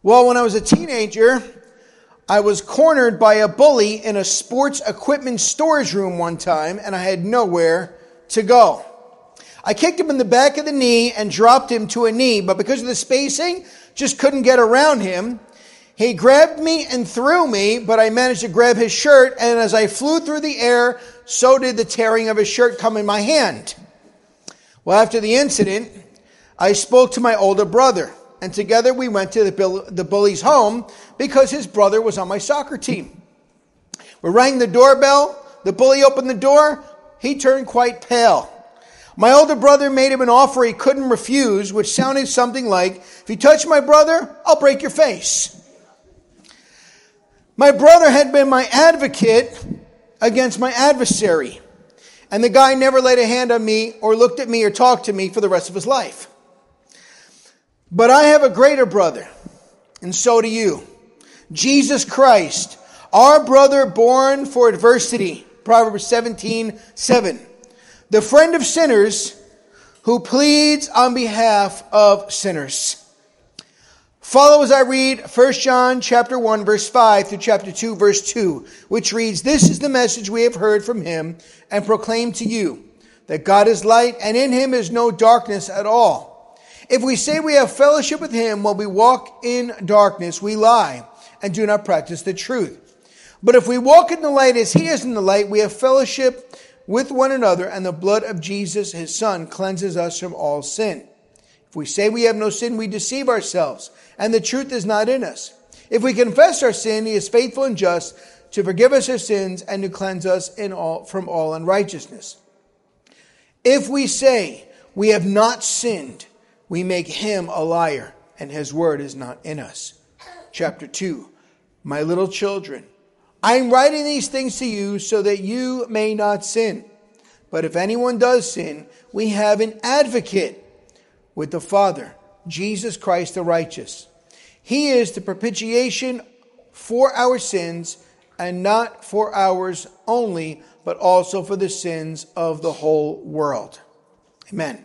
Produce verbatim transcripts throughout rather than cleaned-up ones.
Well, when I was a teenager, I was cornered by a bully in a sports equipment storage room one time, and I had nowhere to go. I kicked him in the back of the knee and dropped him to a knee, but because of the spacing, just couldn't get around him. He grabbed me and threw me, but I managed to grab his shirt, and as I flew through the air, so did the tearing of his shirt come in my hand. Well, after the incident, I spoke to my older brother, and together we went to the, bill- the bully's home because his brother was on my soccer team. We rang the doorbell. The bully opened the door. He turned quite pale. My older brother made him an offer he couldn't refuse, which sounded something like, if you touch my brother, I'll break your face. My brother had been my advocate against my adversary, and the guy never laid a hand on me or looked at me or talked to me for the rest of his life. But I have a greater brother, and so do you. Jesus Christ, our brother born for adversity. Proverbs seventeen seven. The friend of sinners who pleads on behalf of sinners. Follow as I read First John chapter one verse five through chapter two verse two, which reads, "This is the message we have heard from him and proclaim to you, that God is light and in him is no darkness at all. If we say we have fellowship with him while we walk in darkness, we lie and do not practice the truth. But if we walk in the light as he is in the light, we have fellowship with one another, and the blood of Jesus, his son, cleanses us from all sin. If we say we have no sin, we deceive ourselves, and the truth is not in us. If we confess our sin, he is faithful and just to forgive us our sins and to cleanse us in all from all unrighteousness. If we say we have not sinned, we make him a liar, and his word is not in us." Chapter two, "My little children, I am writing these things to you so that you may not sin. But if anyone does sin, we have an advocate with the Father, Jesus Christ the righteous. He is the propitiation for our sins, and not for ours only, but also for the sins of the whole world." Amen.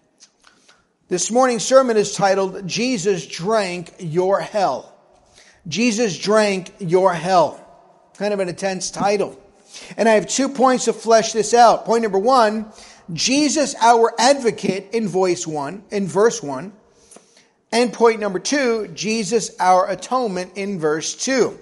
This morning's sermon is titled, "Jesus Drank Your Hell." Jesus drank your hell. Kind of an intense title. And I have two points to flesh this out. Point number one, Jesus our advocate in voice one, in verse one. And point number two, Jesus our atonement in verse two.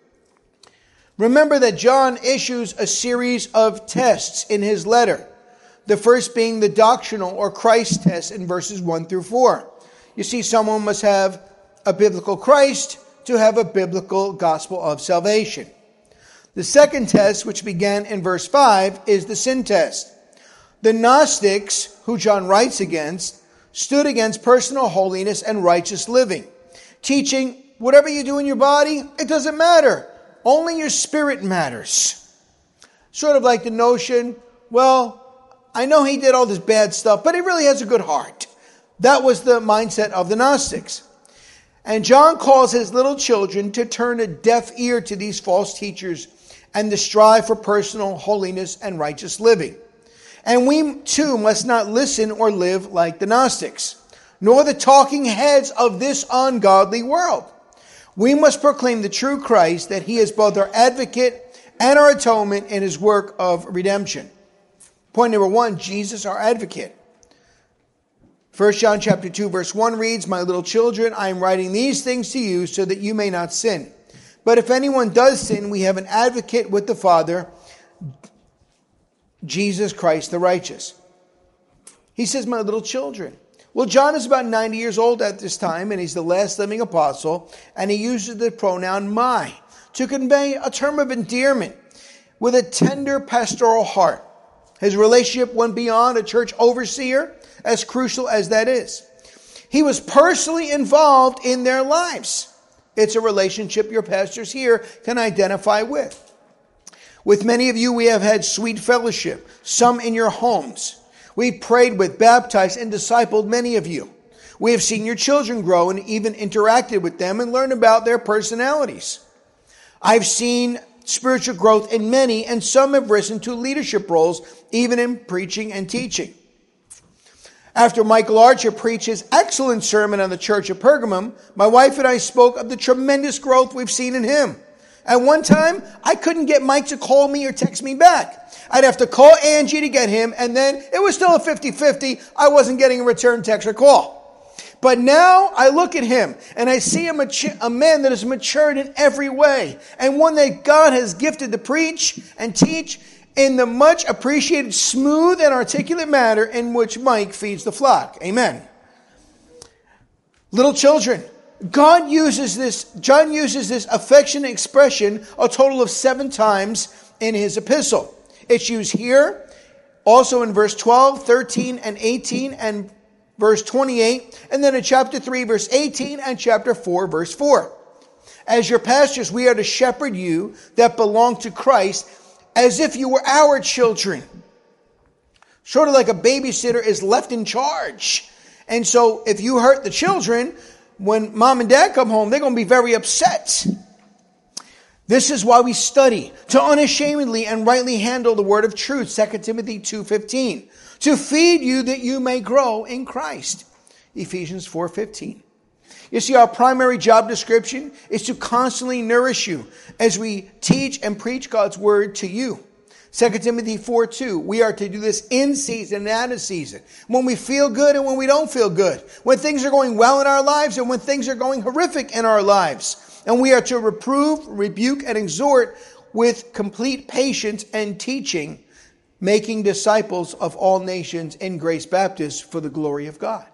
Remember that John issues a series of tests in his letter. The first being the doctrinal or Christ test in verses one through four. You see, someone must have a biblical Christ to have a biblical gospel of salvation. The second test, which began in verse five, is the sin test. The Gnostics, who John writes against, stood against personal holiness and righteous living, teaching whatever you do in your body, it doesn't matter. Only your spirit matters. Sort of like the notion, well, I know he did all this bad stuff, but he really has a good heart. That was the mindset of the Gnostics. And John calls his little children to turn a deaf ear to these false teachers and to strive for personal holiness and righteous living. And we too must not listen or live like the Gnostics, nor the talking heads of this ungodly world. We must proclaim the true Christ, that he is both our advocate and our atonement in his work of redemption. Point number one, Jesus our advocate. First John chapter two verse one reads, "My little children, I am writing these things to you so that you may not sin. But if anyone does sin, we have an advocate with the Father, Jesus Christ the righteous." He says, "My little children." Well, John is about ninety years old at this time, and he's the last living apostle, and he uses the pronoun my to convey a term of endearment with a tender pastoral heart. His relationship went beyond a church overseer, as crucial as that is. He was personally involved in their lives. It's a relationship your pastors here can identify with. With many of you, we have had sweet fellowship, some in your homes. We've prayed with, baptized, and discipled many of you. We have seen your children grow and even interacted with them and learned about their personalities. I've seen spiritual growth in many, and some have risen to leadership roles, even in preaching and teaching. After Michael Archer preached his excellent sermon on the church of Pergamum, my wife and I spoke of the tremendous growth we've seen in him. At one time, I couldn't get Mike to call me or text me back. I'd have to call Angie to get him, and then it was still a fifty-fifty. I wasn't getting a return text or call. But now I look at him, and I see a, mature, a man that has matured in every way, and one that God has gifted to preach and teach in the much appreciated, smooth, and articulate manner in which Mike feeds the flock. Amen. Little children, God uses this, John uses this affectionate expression a total of seven times in his epistle. It's used here, also in verse twelve, thirteen, and eighteen, and verse twenty-eight, and then in chapter three, verse eighteen, and chapter four, verse four. As your pastors, we are to shepherd you that belong to Christ as if you were our children. Sort of like a babysitter is left in charge. And so if you hurt the children, when mom and dad come home, they're going to be very upset. This is why we study, to unashamedly and rightly handle the word of truth, Second Timothy two fifteen. To feed you that you may grow in Christ, Ephesians four fifteen. You see, our primary job description is to constantly nourish you as we teach and preach God's word to you. Second Timothy four two, we are to do this in season and out of season. When we feel good and when we don't feel good. When things are going well in our lives and when things are going horrific in our lives. And we are to reprove, rebuke, and exhort with complete patience and teaching, making disciples of all nations in Grace Baptist for the glory of God.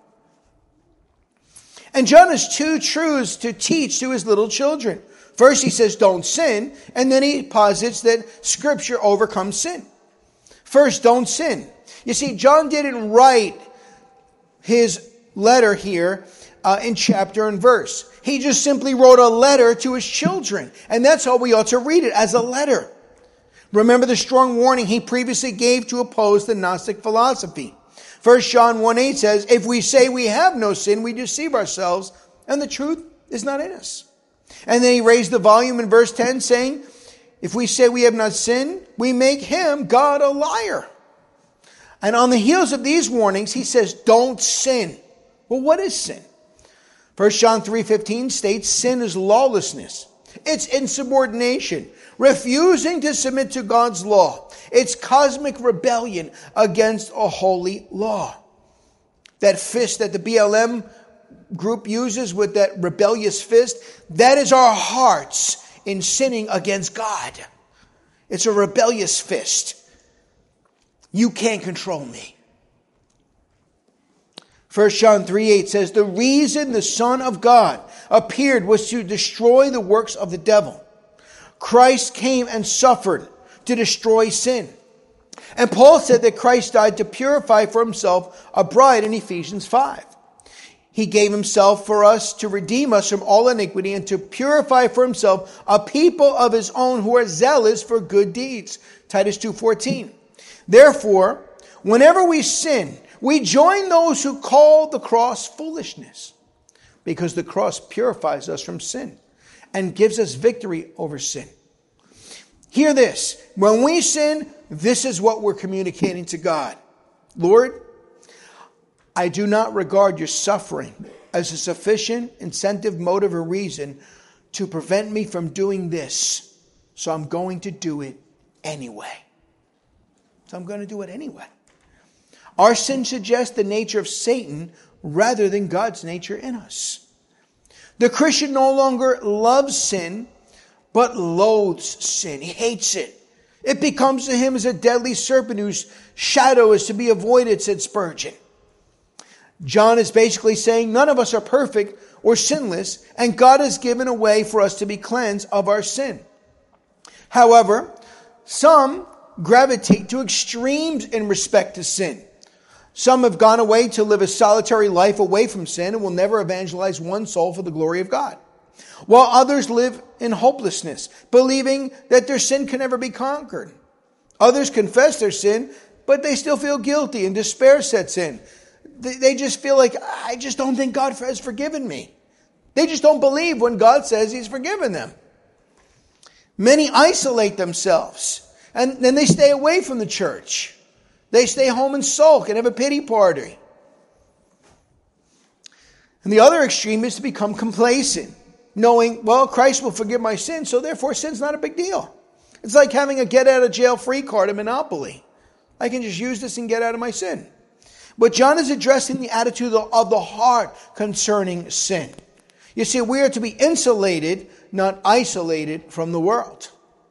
And John has two truths to teach to his little children. First, he says, don't sin. And then he posits that Scripture overcomes sin. First, don't sin. You see, John didn't write his letter here uh, in chapter and verse. He just simply wrote a letter to his children. And that's how we ought to read it, as a letter. Remember the strong warning he previously gave to oppose the Gnostic philosophy. First John one eight says, if we say we have no sin, we deceive ourselves, and the truth is not in us. And then he raised the volume in verse ten, saying, if we say we have not sinned, we make him, God, a liar. And on the heels of these warnings, he says, don't sin. Well, what is sin? First John three fifteen states, sin is lawlessness. It's insubordination, refusing to submit to God's law. It's cosmic rebellion against a holy law. That fist that the B L M group uses with that rebellious fist, that is our hearts in sinning against God. It's a rebellious fist. You can't control me. First John three eight says, the reason the Son of God appeared was to destroy the works of the devil. Christ came and suffered to destroy sin. And Paul said that Christ died to purify for himself a bride in Ephesians five. He gave himself for us to redeem us from all iniquity and to purify for himself a people of his own who are zealous for good deeds. Titus two fourteen. Therefore, whenever we sin, we join those who call the cross foolishness, because the cross purifies us from sin and gives us victory over sin. Hear this. When we sin, this is what we're communicating to God. Lord, I do not regard your suffering as a sufficient incentive, motive, or reason to prevent me from doing this. So I'm going to do it anyway. So I'm going to do it anyway. Our sin suggests the nature of Satan rather than God's nature in us. The Christian no longer loves sin, but loathes sin. He hates it. It becomes to him as a deadly serpent whose shadow is to be avoided, said Spurgeon. John is basically saying none of us are perfect or sinless, and God has given a way for us to be cleansed of our sin. However, some gravitate to extremes in respect to sin. Some have gone away to live a solitary life away from sin and will never evangelize one soul for the glory of God. While others live in hopelessness, believing that their sin can never be conquered. Others confess their sin, but they still feel guilty and despair sets in. They just feel like, I just don't think God has forgiven me. They just don't believe when God says he's forgiven them. Many isolate themselves and then they stay away from the church. They stay home and sulk and have a pity party. And the other extreme is to become complacent, knowing, well, Christ will forgive my sin, so therefore sin's not a big deal. It's like having a get out of jail free card at Monopoly. I can just use this and get out of my sin. But John is addressing the attitude of the heart concerning sin. You see, we are to be insulated, not isolated from the world.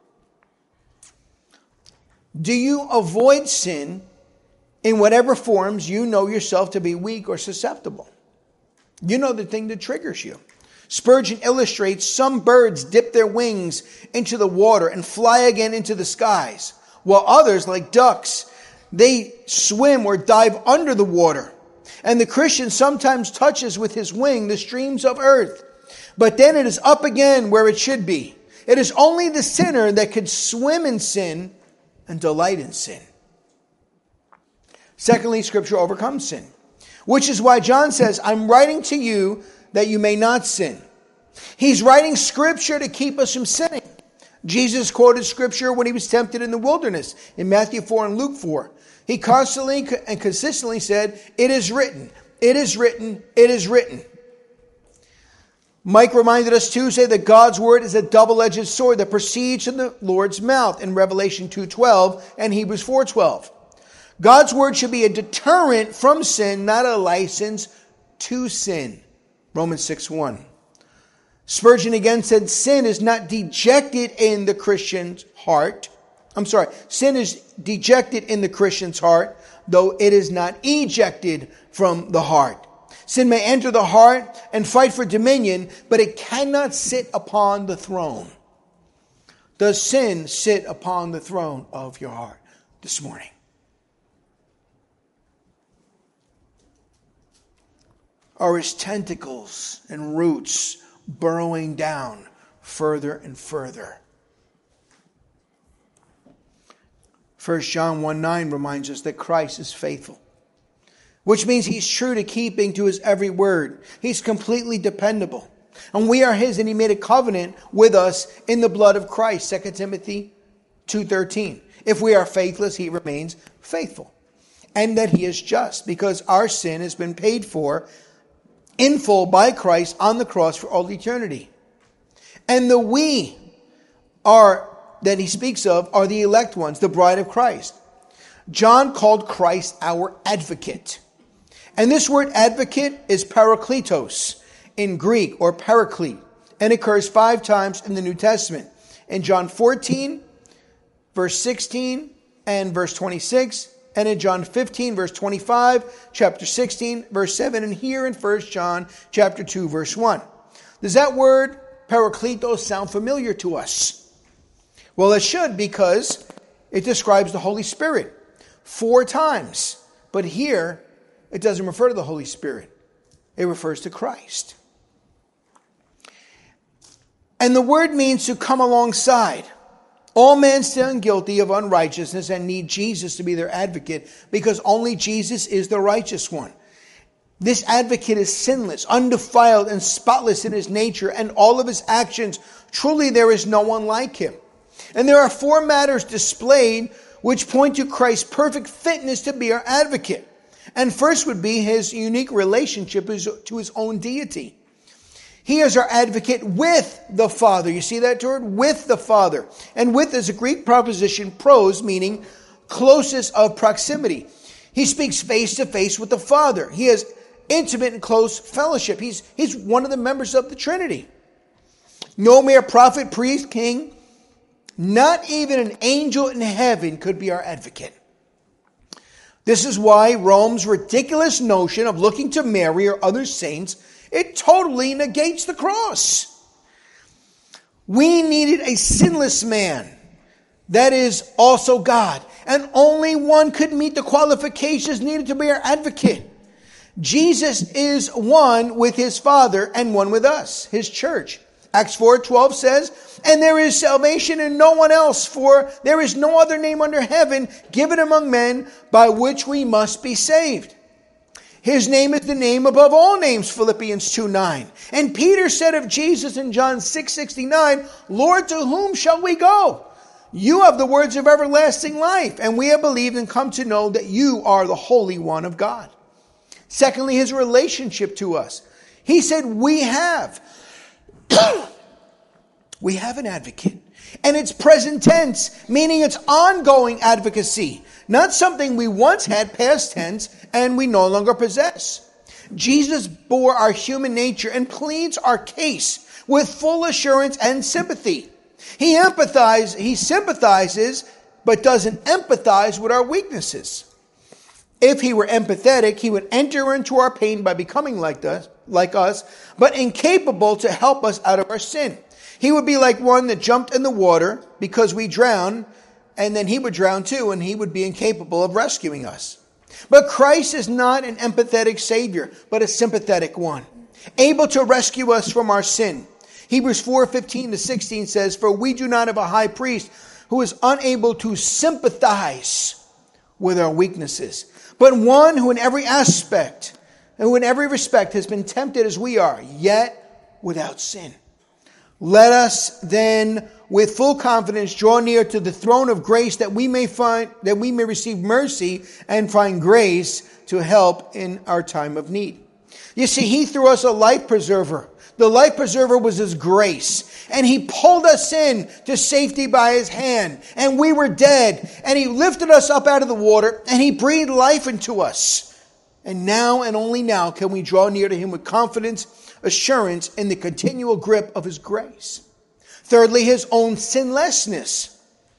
Do you avoid sin in whatever forms you know yourself to be weak or susceptible? You know the thing that triggers you. Spurgeon illustrates some birds dip their wings into the water and fly again into the skies, while others, like ducks, they swim or dive under the water. And the Christian sometimes touches with his wing the streams of earth, but then it is up again where it should be. It is only the sinner that could swim in sin and delight in sin. Secondly, Scripture overcomes sin, which is why John says, I'm writing to you that you may not sin. He's writing Scripture to keep us from sinning. Jesus quoted Scripture when he was tempted in the wilderness in Matthew four and Luke four. He constantly and consistently said, it is written, it is written, it is written. Mike reminded us Tuesday that God's word is a double-edged sword that proceeds from the Lord's mouth in Revelation two twelve and Hebrews four twelve. God's word should be a deterrent from sin, not a license to sin. Romans six one. Spurgeon again said, sin is not dejected in the Christian's heart. I'm sorry, sin is dejected in the Christian's heart, though it is not ejected from the heart. Sin may enter the heart and fight for dominion, but it cannot sit upon the throne. Does sin sit upon the throne of your heart this morning? Are his tentacles and roots burrowing down further and further? First John one nine reminds us that Christ is faithful, which means he's true to keeping to his every word. He's completely dependable. And we are his, and he made a covenant with us in the blood of Christ, Second Timothy two thirteen. If we are faithless, he remains faithful. And that he is just, because our sin has been paid for in full by Christ on the cross for all eternity. And the we are that he speaks of are the elect ones, the bride of Christ. John called Christ our advocate. And this word advocate is parakletos in Greek, or paraclete, and occurs five times in the New Testament. In John fourteen, verse sixteen, and verse twenty-six, and in John fifteen, verse twenty-five, chapter sixteen, verse seven, and here in First John chapter two, verse one. Does that word parakletos sound familiar to us? Well, it should, because it describes the Holy Spirit four times. But here, it doesn't refer to the Holy Spirit. It refers to Christ. And the word means to come alongside. All men stand guilty of unrighteousness and need Jesus to be their advocate, because only Jesus is the righteous one. This advocate is sinless, undefiled, and spotless in his nature and all of his actions. Truly, there is no one like him. And there are four matters displayed which point to Christ's perfect fitness to be our advocate. And first would be his unique relationship to his own deity. He is our advocate with the Father. You see that word? With the Father. And with is a Greek preposition, pros, meaning closest of proximity. He speaks face to face with the Father. He has intimate and close fellowship. He's, he's one of the members of the Trinity. No mere prophet, priest, king, not even an angel in heaven could be our advocate. This is why Rome's ridiculous notion of looking to Mary or other saints, it totally negates the cross. We needed a sinless man that is also God, and only one could meet the qualifications needed to be our advocate. Jesus is one with his Father and one with us, his church. Acts four twelve says, and there is salvation in no one else, for there is no other name under heaven given among men by which we must be saved. His name is the name above all names, Philippians two nine. And Peter said of Jesus in John six sixty-nine, Lord, to whom shall we go? You have the words of everlasting life, and we have believed and come to know that you are the Holy One of God. Secondly, his relationship to us. He said, we have. We have an advocate. And it's present tense, meaning it's ongoing advocacy. Not something we once had, past tense, and we no longer possess. Jesus bore our human nature and pleads our case with full assurance and sympathy. He empathizes, he sympathizes, but doesn't empathize with our weaknesses. If he were empathetic, he would enter into our pain by becoming like us, like us, but incapable to help us out of our sin. He would be like one that jumped in the water because we drowned, and then he would drown too, and he would be incapable of rescuing us. But Christ is not an empathetic Savior, but a sympathetic one, able to rescue us from our sin. Hebrews four fifteen to sixteen says, for we do not have a high priest who is unable to sympathize with our weaknesses, but one who in every aspect, and who in every respect has been tempted as we are, yet without sin. Let us then with full confidence draw near to the throne of grace that we may find, that we may receive mercy and find grace to help in our time of need. You see, he threw us a life preserver. The life preserver was his grace. And he pulled us in to safety by his hand. And we were dead. And he lifted us up out of the water. And he breathed life into us. And now and only now can we draw near to him with confidence, assurance, in the continual grip of his grace. Thirdly, his own sinlessness.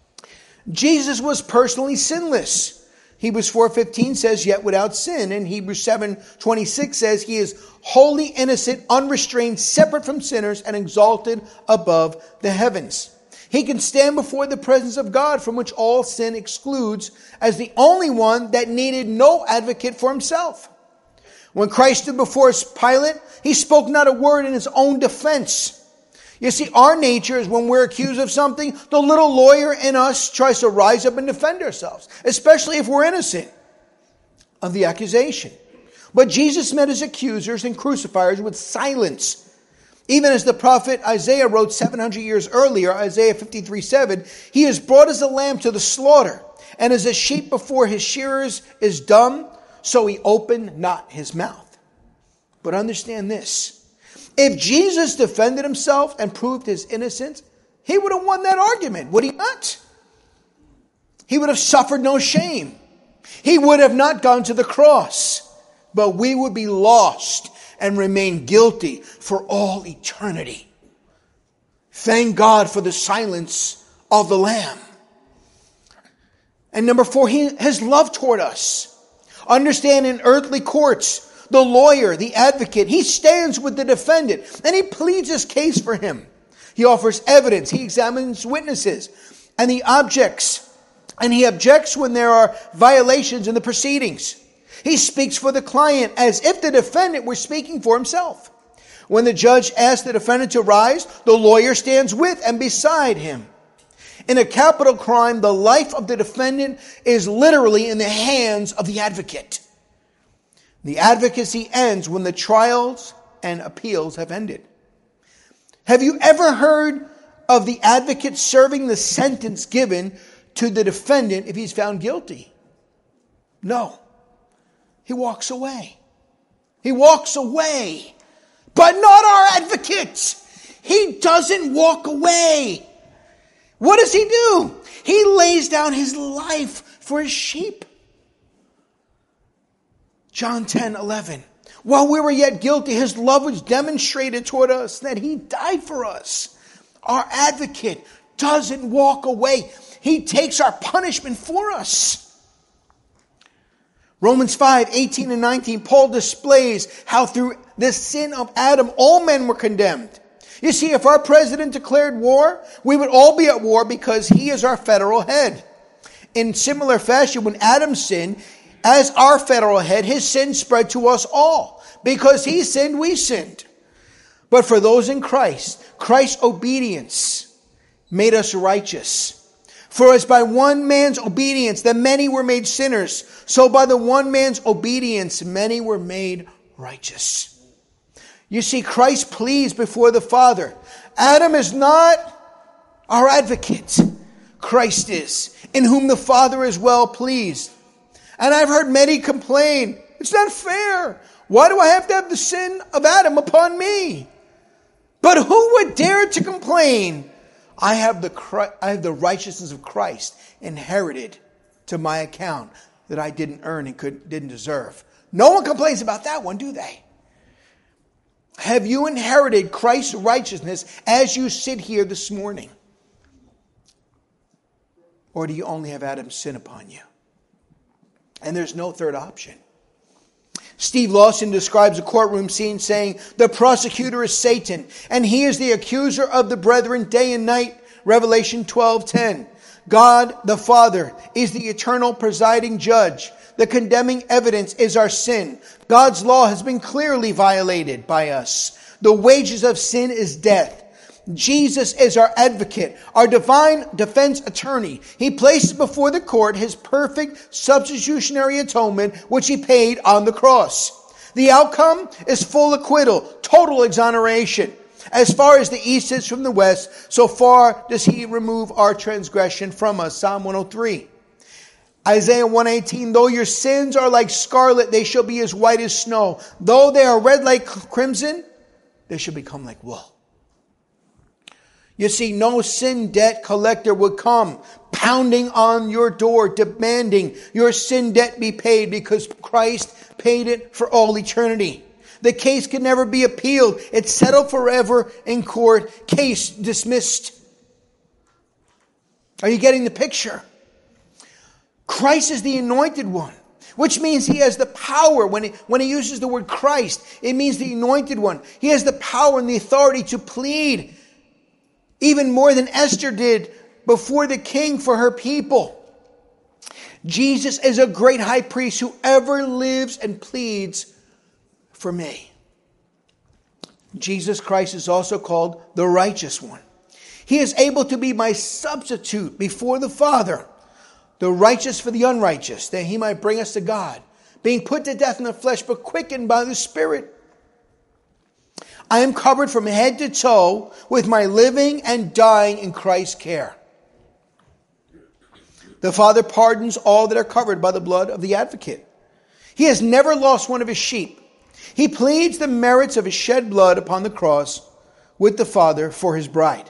Jesus was personally sinless. Hebrews four fifteen says, yet without sin. And Hebrews seven twenty-six says, he is wholly innocent, unrestrained, separate from sinners, and exalted above the heavens. He can stand before the presence of God, from which all sin excludes, as the only one that needed no advocate for himself. When Christ stood before Pilate, he spoke not a word in his own defense. You see, our nature is when we're accused of something, the little lawyer in us tries to rise up and defend ourselves, especially if we're innocent of the accusation. But Jesus met his accusers and crucifiers with silence. Even as the prophet Isaiah wrote seven hundred years earlier, Isaiah fifty-three seven, he is brought as a lamb to the slaughter, and as a sheep before his shearers is dumb, so he opened not his mouth. But understand this. If Jesus defended himself and proved his innocence, he would have won that argument, would he not? He would have suffered no shame. He would have not gone to the cross, but we would be lost and remain guilty for all eternity. Thank God for the silence of the Lamb. And number four, he, his love toward us. Understand, in earthly courts, the lawyer, the advocate, he stands with the defendant and he pleads his case for him. He offers evidence. He examines witnesses and the objects, and he objects when there are violations in the proceedings. He speaks for the client as if the defendant were speaking for himself. When the judge asks the defendant to rise, the lawyer stands with and beside him. In a capital crime, the life of the defendant is literally in the hands of the advocate. The advocacy ends when the trials and appeals have ended. Have you ever heard of the advocate serving the sentence given to the defendant if he's found guilty? No. He walks away. He walks away. But not our advocate. He doesn't walk away. What does he do? He lays down his life for his sheep. John ten eleven. While we were yet guilty, his love was demonstrated toward us, that he died for us. Our advocate doesn't walk away. He takes our punishment for us. Romans five eighteen and nineteen, Paul displays how through the sin of Adam, all men were condemned. You see, if our president declared war, we would all be at war because he is our federal head. In similar fashion, when Adam sinned, as our federal head, his sin spread to us all. Because he sinned, we sinned. But for those in Christ, Christ's obedience made us righteous. For as by one man's obedience the many were made sinners, so by the one man's obedience many were made righteous. You see, Christ pleads before the Father. Adam is not our advocate. Christ is, in whom the Father is well pleased. And I've heard many complain, it's not fair. Why do I have to have the sin of Adam upon me? But who would dare to complain? I have the I have the righteousness of Christ inherited to my account that I didn't earn and could, didn't deserve. No one complains about that one, do they? Have you inherited Christ's righteousness as you sit here this morning? Or do you only have Adam's sin upon you? And there's no third option. Steve Lawson describes a courtroom scene saying, the prosecutor is Satan, and he is the accuser of the brethren day and night. Revelation twelve ten. God the Father is the eternal presiding judge. The condemning evidence is our sin. God's law has been clearly violated by us. The wages of sin is death. Jesus is our advocate, our divine defense attorney. He places before the court his perfect substitutionary atonement, which he paid on the cross. The outcome is full acquittal, total exoneration. As far as the east is from the west, so far does he remove our transgression from us. Psalm one oh three. Isaiah one eighteen, though your sins are like scarlet, they shall be as white as snow. Though they are red like crimson, they shall become like wool. You see, no sin debt collector would come pounding on your door, demanding your sin debt be paid because Christ paid it for all eternity. The case can never be appealed. It's settled forever in court. Case dismissed. Are you getting the picture? Christ is the anointed one, which means he has the power. When he, when he uses the word Christ, it means the anointed one. He has the power and the authority to plead even more than Esther did before the king for her people. Jesus is a great high priest who ever lives and pleads for me. Jesus Christ is also called the righteous one. He is able to be my substitute before the Father, the righteous for the unrighteous, that he might bring us to God, being put to death in the flesh, but quickened by the Spirit. I am covered from head to toe with my living and dying in Christ's care. The Father pardons all that are covered by the blood of the advocate. He has never lost one of his sheep. He pleads the merits of his shed blood upon the cross with the Father for his bride.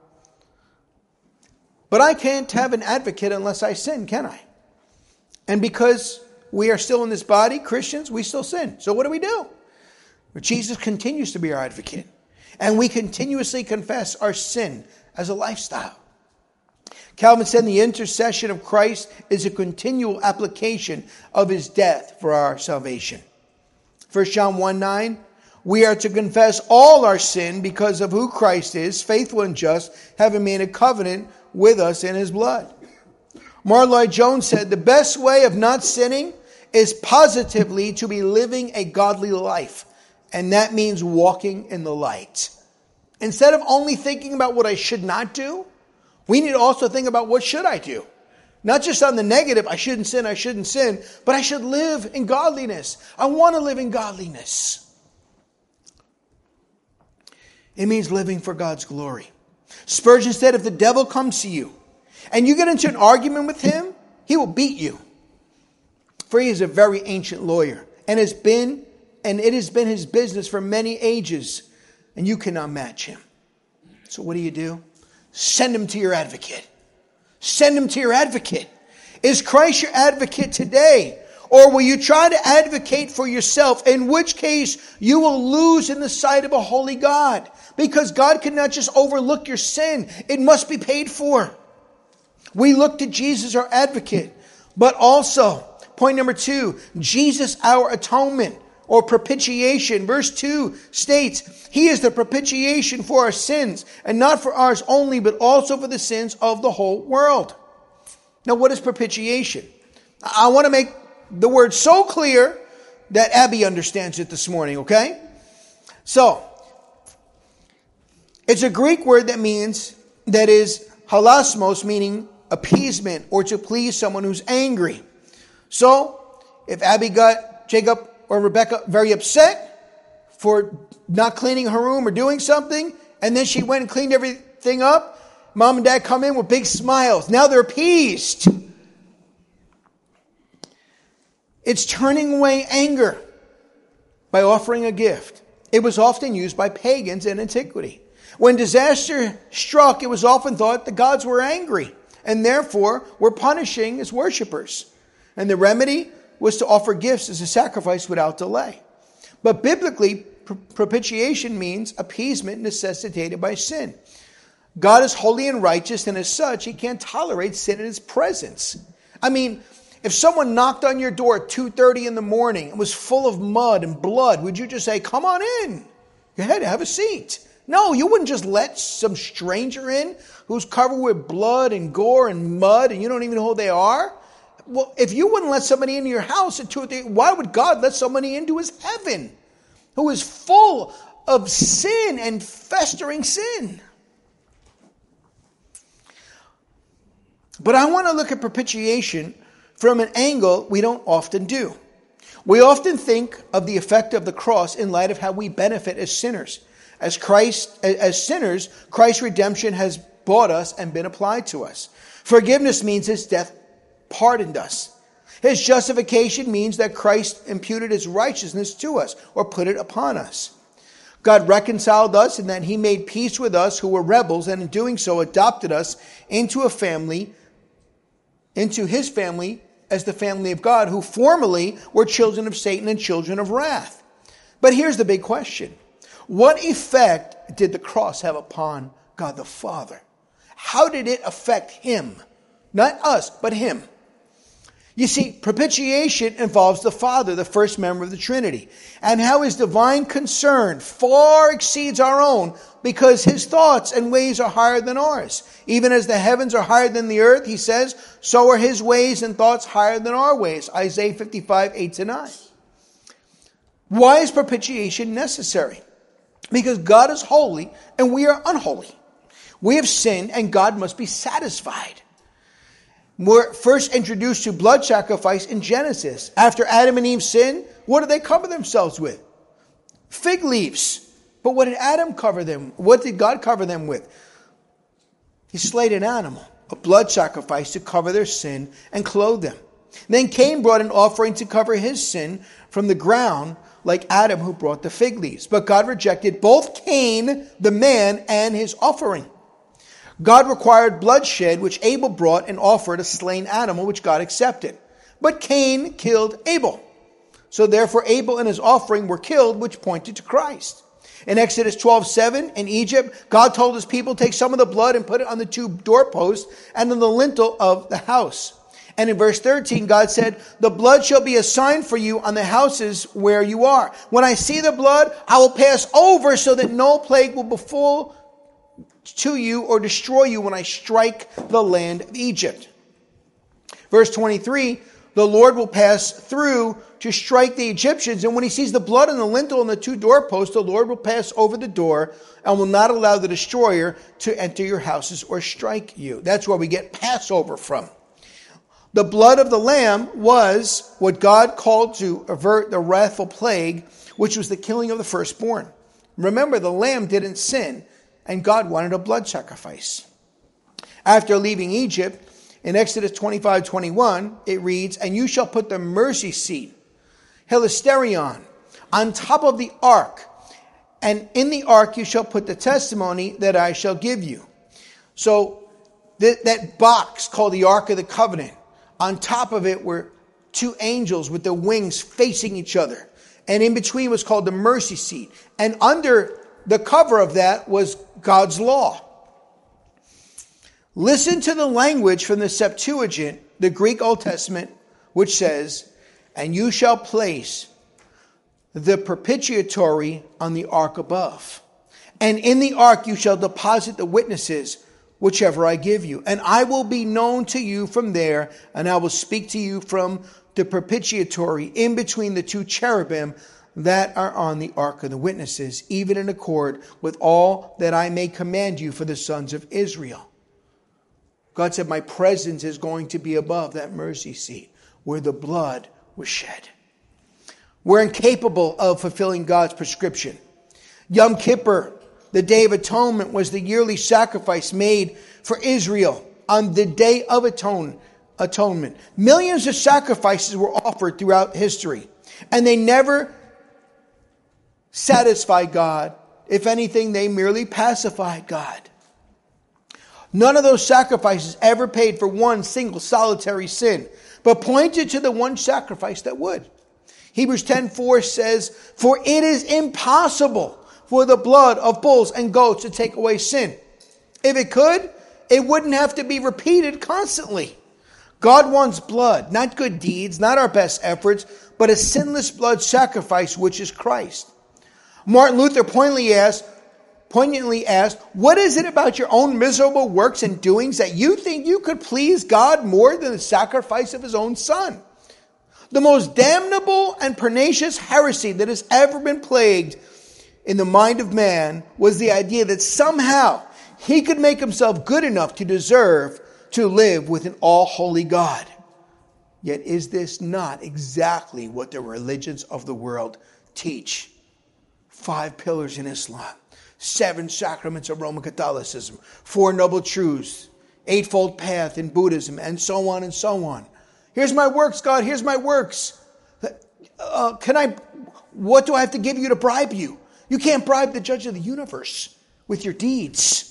But I can't have an advocate unless I sin, can I? And because we are still in this body, Christians, we still sin. So what do we do? But Jesus continues to be our advocate. And we continuously confess our sin as a lifestyle. Calvin said the intercession of Christ is a continual application of his death for our salvation. First John one nine, we are to confess all our sin because of who Christ is, faithful and just, having made a covenant with us in his blood. Martyn Lloyd-Jones said the best way of not sinning is positively to be living a godly life. And that means walking in the light. Instead of only thinking about what I should not do, we need to also think about what should I do. Not just on the negative, I shouldn't sin, I shouldn't sin, but I should live in godliness. I want to live in godliness. It means living for God's glory. Spurgeon said, if the devil comes to you and you get into an argument with him, he will beat you. For he is a very ancient lawyer and has been And it has been his business for many ages. And you cannot match him. So what do you do? Send him to your advocate. Send him to your advocate. Is Christ your advocate today? Or will you try to advocate for yourself? In which case you will lose in the sight of a holy God. Because God cannot just overlook your sin. It must be paid for. We look to Jesus, our advocate. But also, point number two, Jesus, our atonement. Or propitiation. Verse two states, he is the propitiation for our sins, and not for ours only, but also for the sins of the whole world. Now, what is propitiation? I want to make the word so clear that Abby understands it this morning, okay? So, it's a Greek word that means, that is halasmos, meaning appeasement, or to please someone who's angry. So, if Abby got Jacob or Rebecca very upset for not cleaning her room or doing something, and then she went and cleaned everything up, mom and dad come in with big smiles. Now they're appeased. It's turning away anger. by offering a gift. It was often used by pagans in antiquity. When disaster struck, it was often thought the gods were angry and therefore were punishing his worshippers. And the remedy was to offer gifts as a sacrifice without delay. But biblically, pr- propitiation means appeasement necessitated by sin. God is holy and righteous, and as such, he can't tolerate sin in his presence. I mean, if someone knocked on your door at two thirty in the morning and was full of mud and blood, would you just say, come on in? Go ahead, have a seat. No, you wouldn't just let some stranger in who's covered with blood and gore and mud and you don't even know who they are. Well, if you wouldn't let somebody into your house at two thirty, why would God let somebody into his heaven who is full of sin and festering sin? But I want to look at propitiation from an angle we don't often do. We often think of the effect of the cross in light of how we benefit as sinners. As Christ, as sinners, Christ's redemption has bought us and been applied to us. Forgiveness means his death pardoned us. His justification means that Christ imputed his righteousness to us or put it upon us. God reconciled us in that he made peace with us who were rebels, and in doing so adopted us into a family, into his family as the family of God, who formerly were children of Satan and children of wrath. But here's the big question. What effect did the cross have upon God the Father? How did it affect him? Not us, but him. You see, propitiation involves the Father, the first member of the Trinity, and how his divine concern far exceeds our own because his thoughts and ways are higher than ours. Even as the heavens are higher than the earth, he says, so are his ways and thoughts higher than our ways. Isaiah fifty-five, eight to nine. Why is propitiation necessary? Because God is holy and we are unholy. We have sinned and God must be satisfied. We're first introduced to blood sacrifice in Genesis. After Adam and Eve sinned, what did they cover themselves with? Fig leaves. But what did Adam cover them? What did God cover them with? He slayed an animal, a blood sacrifice to cover their sin and clothe them. Then Cain brought an offering to cover his sin from the ground, like Adam who brought the fig leaves. But God rejected both Cain, the man, and his offering. God required bloodshed, which Abel brought and offered a slain animal, which God accepted. But Cain killed Abel. So therefore Abel and his offering were killed, which pointed to Christ. In Exodus twelve seven, in Egypt, God told his people, take some of the blood and put it on the two doorposts and on the lintel of the house. And in verse thirteen, God said, the blood shall be a sign for you on the houses where you are. When I see the blood, I will pass over so that no plague will befall to you or destroy you when I strike the land of Egypt. Verse twenty-three, the Lord will pass through to strike the Egyptians. And when he sees the blood on the lintel and the two doorposts, the Lord will pass over the door and will not allow the destroyer to enter your houses or strike you. That's where we get Passover from. The blood of the lamb was what God called to avert the wrathful plague, which was the killing of the firstborn. Remember, the lamb didn't sin, and God wanted a blood sacrifice. After leaving Egypt, in Exodus twenty-five twenty-one, it reads, and you shall put the mercy seat, Hilasterion, on top of the ark, and in the ark you shall put the testimony that I shall give you. So th- that box called the Ark of the Covenant, on top of it were two angels with their wings facing each other. And in between was called the mercy seat. And under the cover of that was God's law. Listen to the language from the Septuagint, the Greek Old Testament, which says, and you shall place the propitiatory on the ark above. And in the ark you shall deposit the witnesses, whichever I give you. And I will be known to you from there, and I will speak to you from the propitiatory in between the two cherubim that are on the ark of the witnesses, even in accord with all that I may command you for the sons of Israel. God said, my presence is going to be above that mercy seat where the blood was shed. We're incapable of fulfilling God's prescription. Yom Kippur, the Day of Atonement, was the yearly sacrifice made for Israel on the Day of Atone, Atonement. Millions of sacrifices were offered throughout history, and they never satisfy God. If anything, they merely pacify God. None of those sacrifices ever paid for one single solitary sin, but pointed to the one sacrifice that would. Hebrews ten four says, "For it is impossible for the blood of bulls and goats to take away sin. If it could, it wouldn't have to be repeated constantly." God wants blood, not good deeds, not our best efforts, but a sinless blood sacrifice, which is Christ. Martin Luther poignantly asked, poignantly asked, "What is it about your own miserable works and doings that you think you could please God more than the sacrifice of his own son?" The most damnable and pernicious heresy that has ever been plagued in the mind of man was the idea that somehow he could make himself good enough to deserve to live with an all-holy God. Yet is this not exactly what the religions of the world teach? Five pillars in Islam, seven sacraments of Roman Catholicism, four noble truths, eightfold path in Buddhism, and so on and so on. Here's my works, God, here's my works. Uh, can I, what do I have to give you to bribe you? You can't bribe the judge of the universe with your deeds.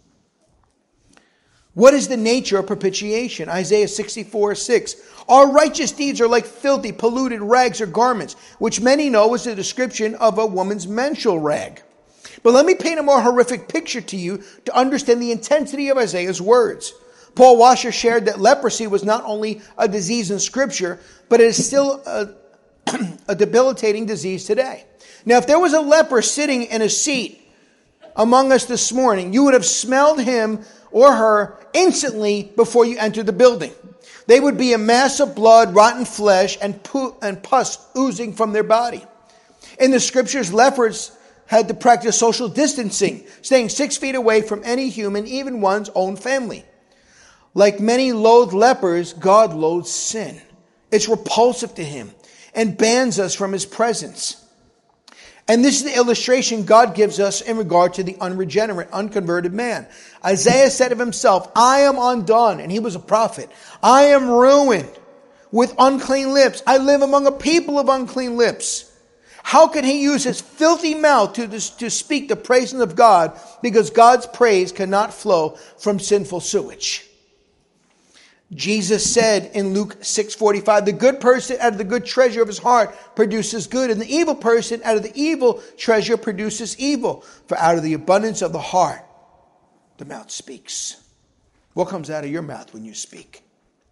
What is the nature of propitiation? Isaiah sixty-four six. Our righteous deeds are like filthy, polluted rags or garments, which many know is a description of a woman's menstrual rag. But let me paint a more horrific picture to you to understand the intensity of Isaiah's words. Paul Washer shared that leprosy was not only a disease in Scripture, but it is still a, a debilitating disease today. Now, if there was a leper sitting in a seat among us this morning, you would have smelled him or her instantly before you entered the building. They would be a mass of blood, rotten flesh, and poo and pus oozing from their body. In the Scriptures, lepers had to practice social distancing, staying six feet away from any human, even one's own family. Like many loathed lepers, God loathes sin. It's repulsive to him and bans us from his presence. And this is the illustration God gives us in regard to the unregenerate, unconverted man. Isaiah said of himself, "I am undone," and he was a prophet. "I am ruined with unclean lips. I live among a people of unclean lips." How can he use his filthy mouth to, to speak the praises of God? Because God's praise cannot flow from sinful sewage. Jesus said in Luke six forty-five, "The good person out of the good treasure of his heart produces good, and the evil person out of the evil treasure produces evil. For out of the abundance of the heart, the mouth speaks." What comes out of your mouth when you speak?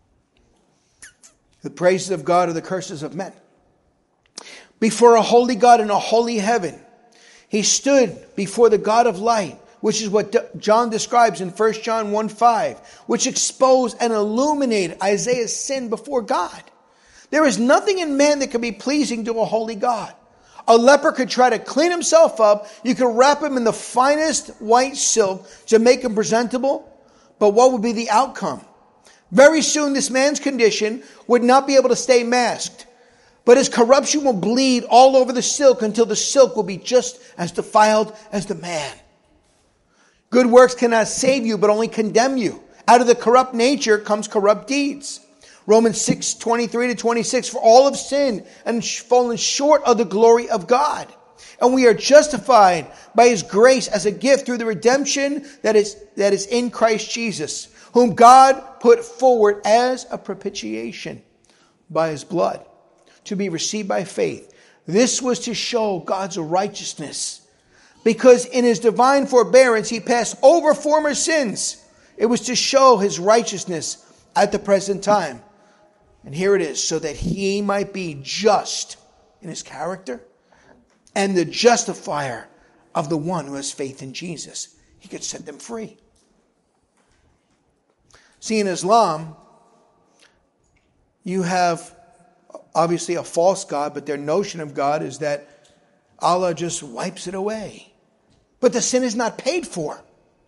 The praises of God or the curses of men. Before a holy God in a holy heaven, he stood before the God of light, which is what John describes in First John one five, which exposed and illuminated Isaiah's sin before God. There is nothing in man that can be pleasing to a holy God. A leper could try to clean himself up. You could wrap him in the finest white silk to make him presentable. But what would be the outcome? Very soon this man's condition would not be able to stay masked. But his corruption will bleed all over the silk until the silk will be just as defiled as the man. Good works cannot save you, but only condemn you. Out of the corrupt nature comes corrupt deeds. Romans six twenty-three to twenty-six, "For all have sinned and fallen short of the glory of God. And we are justified by his grace as a gift through the redemption that is, that is in Christ Jesus, whom God put forward as a propitiation by his blood, to be received by faith." This was to show God's righteousness, because in his divine forbearance he passed over former sins. It was to show his righteousness at the present time. And here it is, so that he might be just in his character and the justifier of the one who has faith in Jesus. He could set them free. See, in Islam, you have obviously a false God, but their notion of God is that Allah just wipes it away. But the sin is not paid for.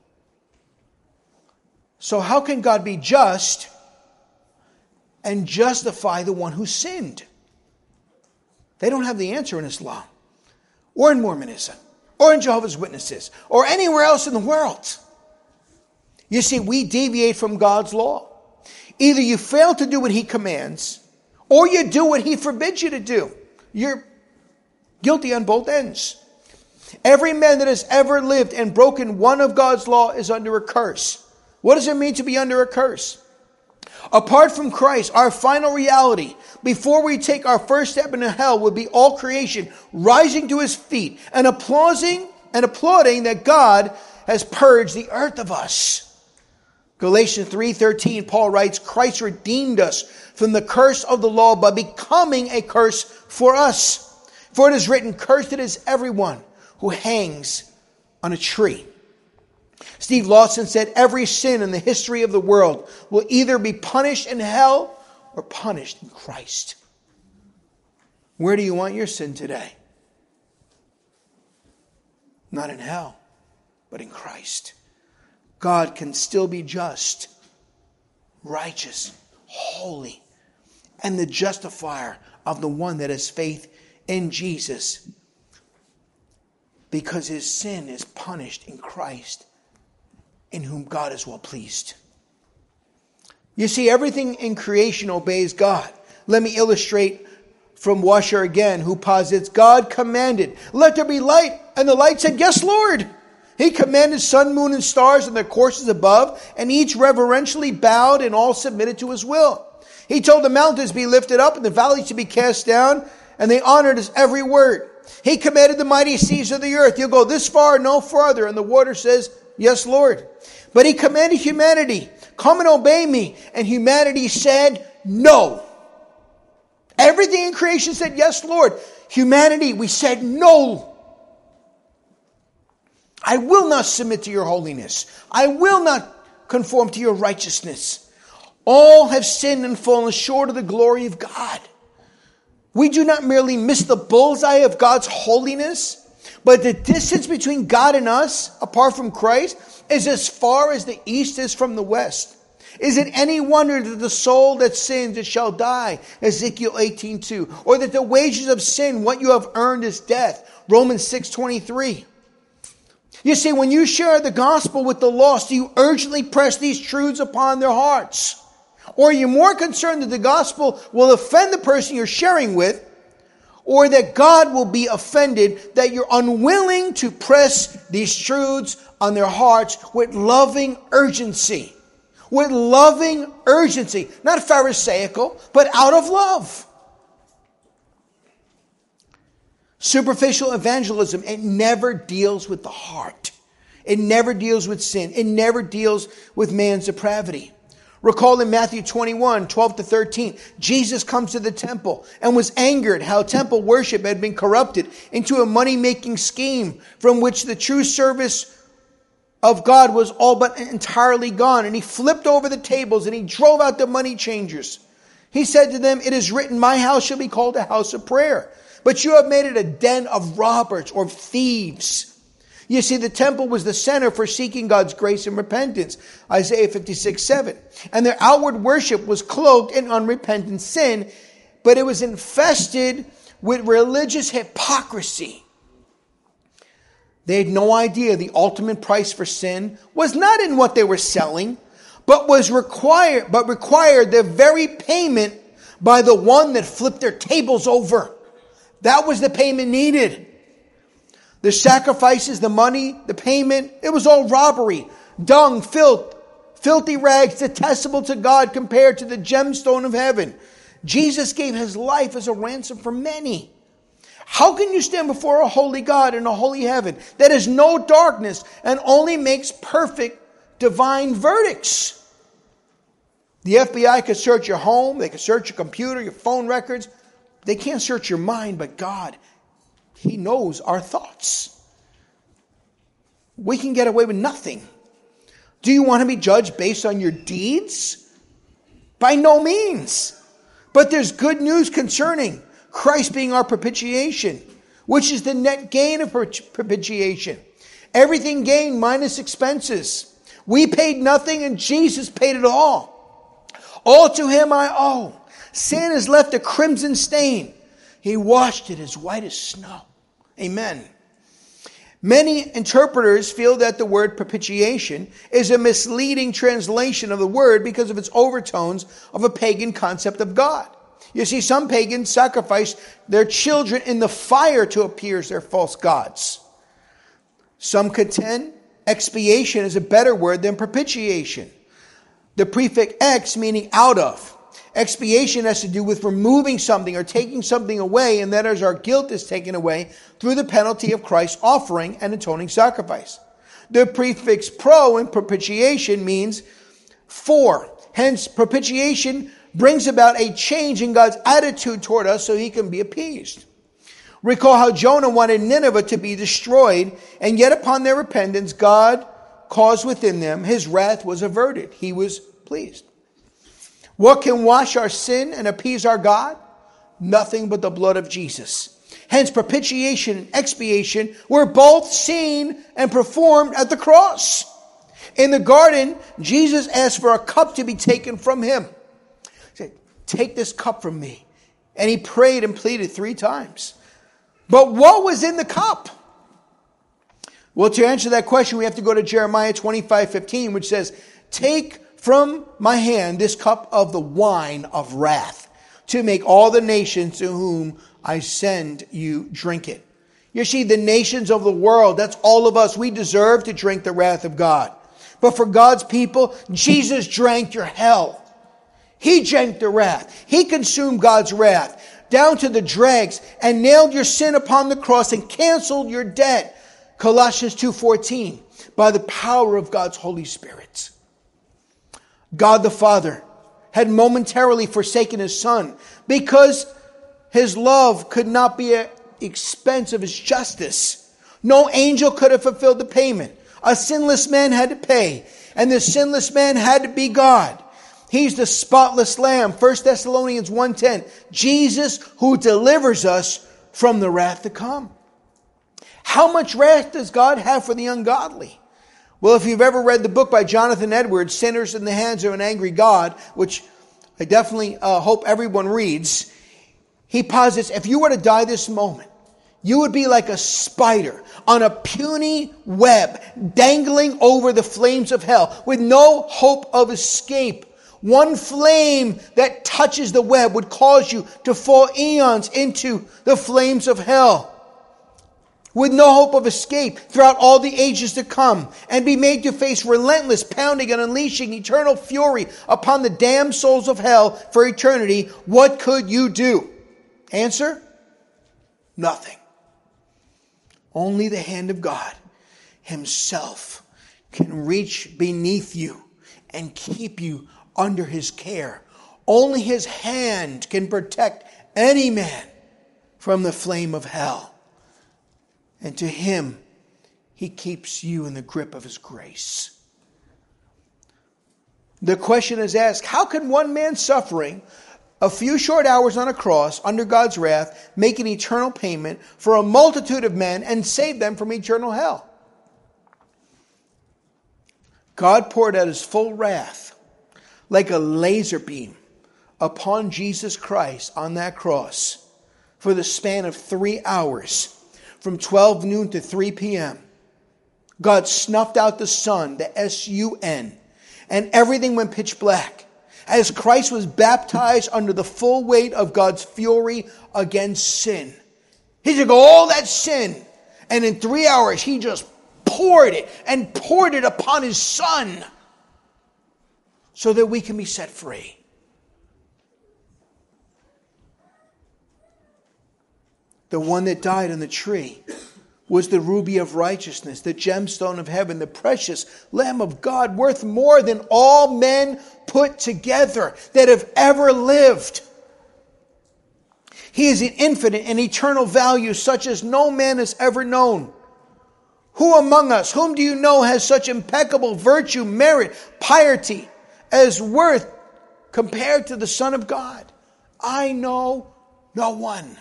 So how can God be just and justify the one who sinned? They don't have the answer in Islam, or in Mormonism, or in Jehovah's Witnesses, or anywhere else in the world. You see, we deviate from God's law. Either you fail to do what he commands, or you do what he forbids you to do. You're guilty on both ends. Every man that has ever lived and broken one of God's law is under a curse. What does it mean to be under a curse? Apart from Christ, our final reality, before we take our first step into hell, would be all creation rising to his feet and applauding and applauding that God has purged the earth of us. Galatians three thirteen, Paul writes, Christ redeemed us from the curse of the law by becoming a curse for us. For it is written, cursed is everyone who hangs on a tree. Steve Lawson said, every sin in the history of the world will either be punished in hell or punished in Christ. Where do you want your sin today? Not in hell, but in Christ. God can still be just, righteous, holy, and the justifier of the one that has faith in Jesus, because his sin is punished in Christ, in whom God is well pleased. You see, everything in creation obeys God. Let me illustrate from Washer again, who posits, God commanded, let there be light, and the light said, yes, Lord. He commanded sun, moon, and stars and their courses above, and each reverentially bowed and all submitted to his will. He told the mountains to be lifted up and the valleys to be cast down, and they honored his every word. He commanded the mighty seas of the earth, you'll go this far, no farther, and the water says, yes, Lord. But he commanded humanity, come and obey me, and humanity said, no. Everything in creation said, yes, Lord. Humanity, we said, no. I will not submit to your holiness. I will not conform to your righteousness. All have sinned and fallen short of the glory of God. We do not merely miss the bullseye of God's holiness, but the distance between God and us, apart from Christ, is as far as the east is from the west. Is it any wonder that the soul that sins, it shall die, Ezekiel eighteen two, or that the wages of sin, what you have earned, is death, Romans six twenty-three. You see, when you share the gospel with the lost, do you urgently press these truths upon their hearts? Or are you more concerned that the gospel will offend the person you're sharing with, or that God will be offended that you're unwilling to press these truths on their hearts with loving urgency? With loving urgency. Not pharisaical, but out of love. Superficial evangelism, it never deals with the heart. It never deals with sin. It never deals with man's depravity. Recall in Matthew twenty-one, twelve to thirteen, Jesus comes to the temple and was angered how temple worship had been corrupted into a money-making scheme from which the true service of God was all but entirely gone. And he flipped over the tables and he drove out the money changers. He said to them, it is written, my house shall be called a house of prayer, but you have made it a den of robbers or thieves. You see, the temple was the center for seeking God's grace and repentance. Isaiah fifty-six seven. And their outward worship was cloaked in unrepentant sin, but it was infested with religious hypocrisy. They had no idea the ultimate price for sin was not in what they were selling, but was required, but required the very payment by the one that flipped their tables over. That was the payment needed. The sacrifices, the money, the payment, it was all robbery, dung, filth, filthy rags, detestable to God compared to the gemstone of heaven. Jesus gave his life as a ransom for many. How can you stand before a holy God in a holy heaven that is no darkness and only makes perfect divine verdicts? The F B I could search your home, they could search your computer, your phone records. They can't search your mind, but God, he knows our thoughts. We can get away with nothing. Do you want to be judged based on your deeds? By no means. But there's good news concerning Christ being our propitiation, which is the net gain of propitiation. Everything gained minus expenses. We paid nothing and Jesus paid it all. All to him I owe. Sin has left a crimson stain. He washed it as white as snow. Amen. Many interpreters feel that the word propitiation is a misleading translation of the word because of its overtones of a pagan concept of God. You see, some pagans sacrifice their children in the fire to appease their false gods. Some contend expiation is a better word than propitiation. The prefix ex meaning out of. Expiation has to do with removing something or taking something away, and that is our guilt is taken away through the penalty of Christ's offering and atoning sacrifice. The prefix pro in propitiation means for. Hence, propitiation brings about a change in God's attitude toward us so he can be appeased. Recall how Jonah wanted Nineveh to be destroyed, and yet upon their repentance, God caused within them, his wrath was averted. He was pleased. What can wash our sin and appease our God? Nothing but the blood of Jesus. Hence, propitiation and expiation were both seen and performed at the cross. In the garden, Jesus asked for a cup to be taken from him. He said, take this cup from me. And he prayed and pleaded three times. But what was in the cup? Well, to answer that question, we have to go to Jeremiah twenty-five fifteen, which says, take from my hand this cup of the wine of wrath, to make all the nations to whom I send you drink it. You see, the nations of the world, that's all of us, we deserve to drink the wrath of God. But for God's people, Jesus drank your hell. He drank the wrath. He consumed God's wrath down to the dregs and nailed your sin upon the cross and canceled your debt. Colossians two fourteen, by the power of God's Holy Spirit. God the Father had momentarily forsaken his Son because his love could not be at the expense of his justice. No angel could have fulfilled the payment. A sinless man had to pay, and the sinless man had to be God. He's the spotless Lamb. First Thessalonians one ten. Jesus who delivers us from the wrath to come. How much wrath does God have for the ungodly? Well, if you've ever read the book by Jonathan Edwards, Sinners in the Hands of an Angry God, which I definitely uh, hope everyone reads, he posits, if you were to die this moment, you would be like a spider on a puny web dangling over the flames of hell with no hope of escape. One flame that touches the web would cause you to fall eons into the flames of hell, with no hope of escape throughout all the ages to come, and be made to face relentless pounding and unleashing eternal fury upon the damned souls of hell for eternity. What could you do? Answer? Nothing. Only the hand of God himself can reach beneath you and keep you under his care. Only his hand can protect any man from the flame of hell. And to him, he keeps you in the grip of his grace. The question is asked, how can one man suffering a few short hours on a cross under God's wrath make an eternal payment for a multitude of men and save them from eternal hell? God poured out his full wrath like a laser beam upon Jesus Christ on that cross for the span of three hours. From twelve noon to three p.m. God snuffed out the sun, the S U N, and everything went pitch black. As Christ was baptized under the full weight of God's fury against sin. He took all that sin, and in three hours he just poured it and poured it upon his Son so that we can be set free. The one that died on the tree was the ruby of righteousness, the gemstone of heaven, the precious Lamb of God, worth more than all men put together that have ever lived. He is an infinite and eternal value such as no man has ever known. Who among us, whom do you know, has such impeccable virtue, merit, piety as worth compared to the Son of God? I know no one.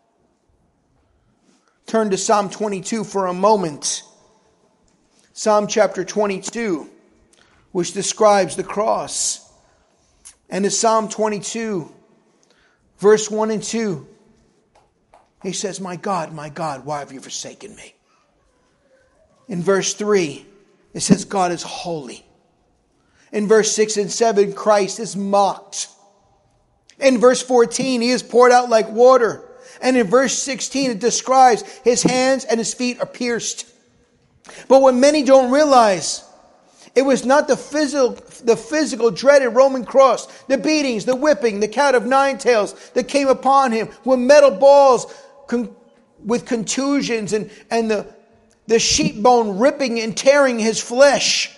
Turn to Psalm twenty-two for a moment. Psalm chapter twenty-two, which describes the cross. And in Psalm twenty-two, verse one and two, he says, my God, my God, why have you forsaken me? In verse three, it says, God is holy. In verse six and seven, Christ is mocked. In verse fourteen, he is poured out like water. And in verse sixteen, it describes his hands and his feet are pierced. But what many don't realize, it was not the physical, the physical dreaded Roman cross, the beatings, the whipping, the cat of nine tails that came upon him with metal balls, con- with contusions and, and the, the sheep bone ripping and tearing his flesh.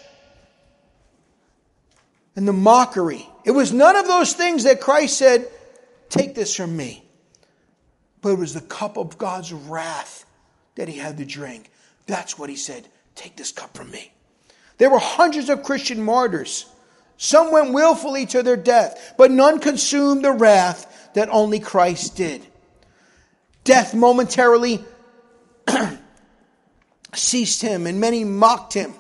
And the mockery. It was none of those things that Christ said, take this from me. But it was the cup of God's wrath that he had to drink. That's what he said, take this cup from me. There were hundreds of Christian martyrs. Some went willfully to their death, but none consumed the wrath that only Christ did. Death momentarily ceased him, and many mocked him.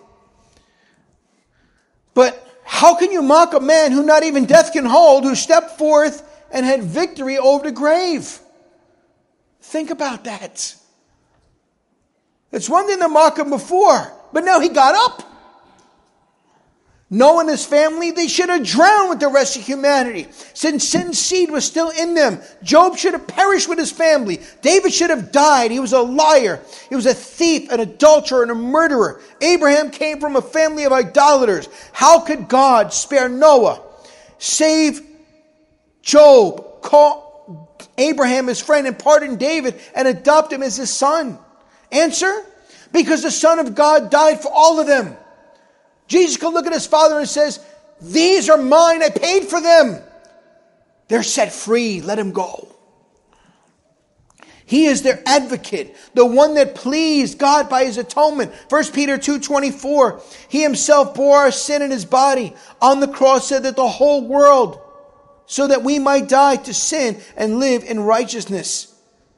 But how can you mock a man who not even death can hold, who stepped forth and had victory over the grave? Think about that. It's one thing to mock him before, but now he got up. Noah and his family, they should have drowned with the rest of humanity. Since sin's seed was still in them, Job should have perished with his family. David should have died. He was a liar. He was a thief, an adulterer, and a murderer. Abraham came from a family of idolaters. How could God spare Noah, save Job, call Abraham his friend, and pardon David, and adopt him as his son? Answer, because the Son of God died for all of them. Jesus could look at his Father and says, these are mine, I paid for them. They're set free, let them go. He is their advocate, the one that pleased God by his atonement. First Peter two twenty-four, he himself bore our sin in his body on the cross, so that the whole world, so that we might die to sin and live in righteousness.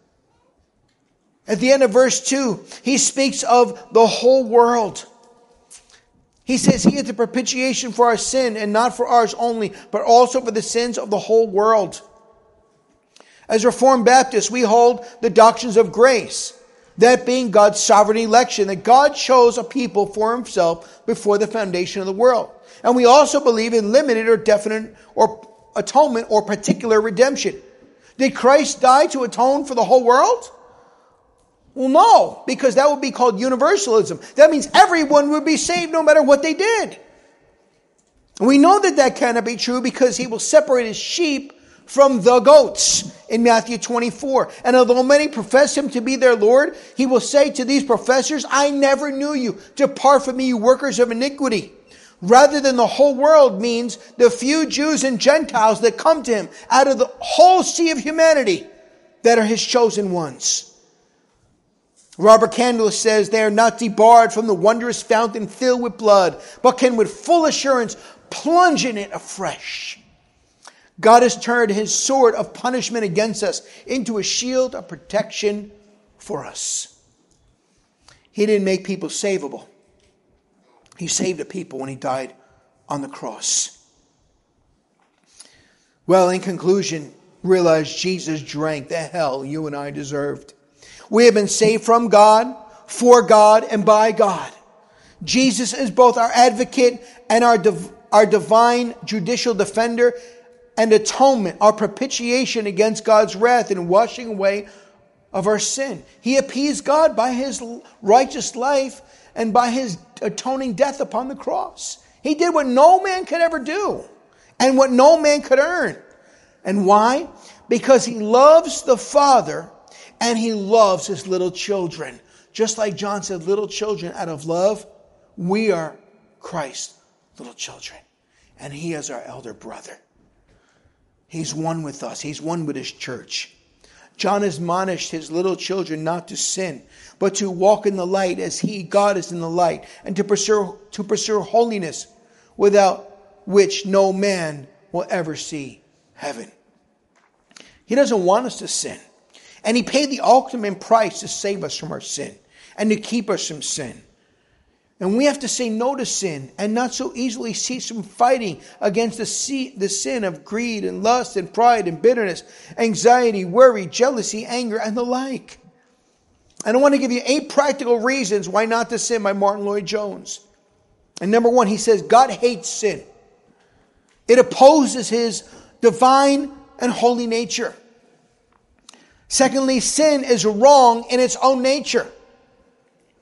At the end of verse two, he speaks of the whole world. He says he is the propitiation for our sin, and not for ours only, but also for the sins of the whole world. As Reformed Baptists, we hold the doctrines of grace, that being God's sovereign election, that God chose a people for himself before the foundation of the world. And we also believe in limited or definite or atonement or particular redemption. Did Christ die to atone for the whole world? Well, no, because that would be called universalism. That means everyone would be saved no matter what they did. We know that that cannot be true, because he will separate his sheep from the goats in Matthew twenty-four. And although many profess him to be their Lord, he will say to these professors, I never knew you. Depart from me, you workers of iniquity. Rather than the whole world means the few Jews and Gentiles that come to him out of the whole sea of humanity that are his chosen ones. Robert Candler says they are not debarred from the wondrous fountain filled with blood, but can with full assurance plunge in it afresh. God has turned his sword of punishment against us into a shield of protection for us. He didn't make people savable. He saved a people when he died on the cross. Well, in conclusion, realize Jesus drank the hell you and I deserved. We have been saved from God, for God, and by God. Jesus is both our advocate and our, div- our divine judicial defender and atonement, our propitiation against God's wrath and washing away of our sin. He appeased God by his righteous life and by his atoning death upon the cross. He did what no man could ever do and what no man could earn. And why? Because he loves the Father and he loves his little children. Just like John said, little children, out of love, we are Christ's little children. And he is our elder brother. He's one with us. He's one with his church. John admonished his little children not to sin, but to walk in the light as he, God, is in the light, and to pursue, to pursue holiness, without which no man will ever see heaven. He doesn't want us to sin. And he paid the ultimate price to save us from our sin and to keep us from sin. And we have to say no to sin and not so easily cease from fighting against the, the sin of greed and lust and pride and bitterness, anxiety, worry, jealousy, anger, and the like. And I want to give you eight practical reasons why not to sin by Martin Lloyd-Jones. And number one, he says God hates sin. It opposes his divine and holy nature. Secondly, sin is wrong in its own nature.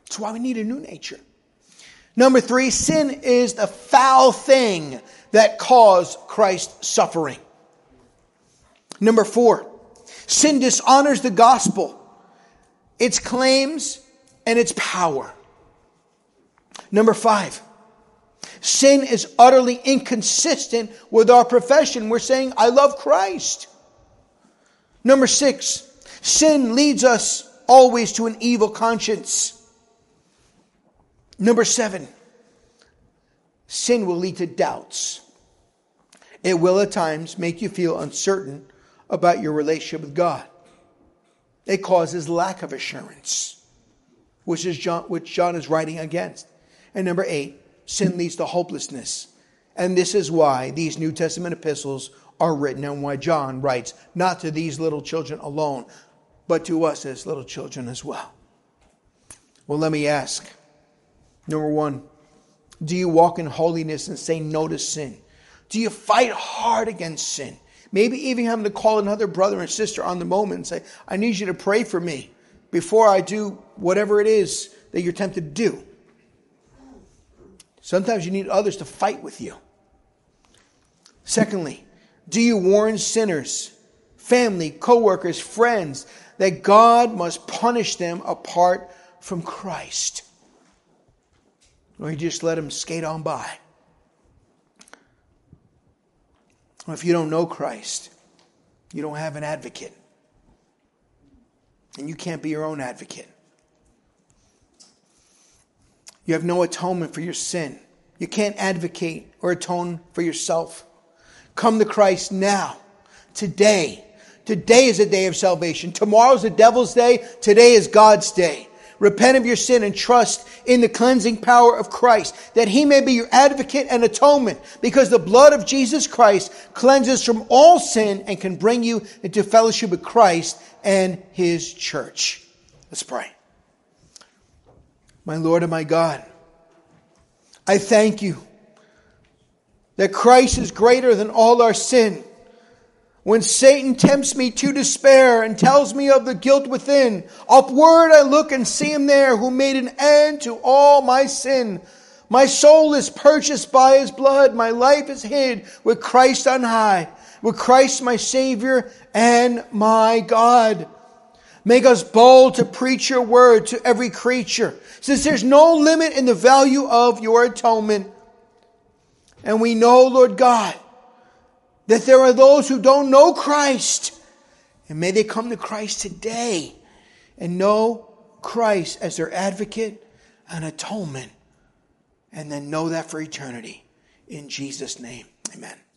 That's why we need a new nature. Number three, sin is the foul thing that caused Christ's suffering. Number four, sin dishonors the gospel, its claims, and its power. Number five, sin is utterly inconsistent with our profession. We're saying, I love Christ. Number six, sin leads us always to an evil conscience. Number seven, sin will lead to doubts. It will at times make you feel uncertain about your relationship with God. It causes lack of assurance, which is John, which John is writing against. And number eight, sin leads to hopelessness. And this is why these New Testament epistles are written and why John writes not to these little children alone, but to us as little children as well. Well, let me ask. Number one, do you walk in holiness and say no to sin? Do you fight hard against sin? Maybe even having to call another brother and sister on the moment and say, I need you to pray for me before I do whatever it is that you're tempted to do. Sometimes you need others to fight with you. Secondly, do you warn sinners, family, co-workers, friends, that God must punish them apart from Christ? Or you just let them skate on by? Or if you don't know Christ, you don't have an advocate. And you can't be your own advocate. You have no atonement for your sin. You can't advocate or atone for yourself. Come to Christ now, today. Today is a day of salvation. Tomorrow's the devil's day. Today is God's day. Repent of your sin and trust in the cleansing power of Christ, that he may be your advocate and atonement, because the blood of Jesus Christ cleanses from all sin and can bring you into fellowship with Christ and his church. Let's pray. My Lord and my God, I thank you that Christ is greater than all our sin. When Satan tempts me to despair and tells me of the guilt within, upward I look and see him there who made an end to all my sin. My soul is purchased by his blood. My life is hid with Christ on high, with Christ my Savior and my God. Make us bold to preach your word to every creature, since there's no limit in the value of your atonement. And we know, Lord God, that there are those who don't know Christ. And may they come to Christ today and know Christ as their advocate and atonement. And then know that for eternity. In Jesus' name, amen.